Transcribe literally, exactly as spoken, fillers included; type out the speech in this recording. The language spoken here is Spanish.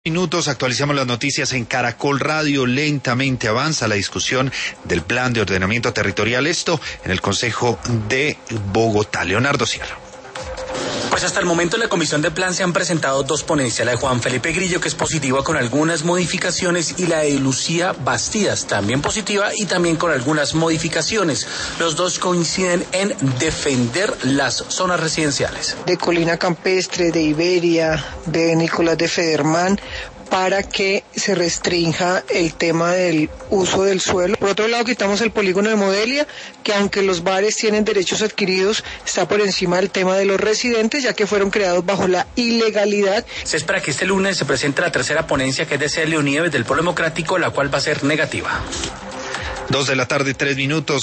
Minutos, actualizamos las noticias en Caracol Radio. Lentamente avanza la discusión del plan de ordenamiento territorial, esto en el Consejo de Bogotá. Leonardo Sierra. Pues hasta el momento en la Comisión de Plan se han presentado dos ponencias, la de Juan Felipe Grillo, que es positiva con algunas modificaciones, y la de Lucía Bastidas, también positiva y también con algunas modificaciones. Los dos coinciden en defender las zonas residenciales. De Colina Campestre, de Iberia, de Nicolás de Federman, para que se restrinja el tema del uso del suelo. Por otro lado, quitamos el polígono de Modelia, que aunque los bares tienen derechos adquiridos, está por encima del tema de los residentes, ya que fueron creados bajo la ilegalidad. Se espera que este lunes se presente la tercera ponencia, que es de Celio Nieves del Polo Democrático, la cual va a ser negativa. Dos de la tarde, tres minutos.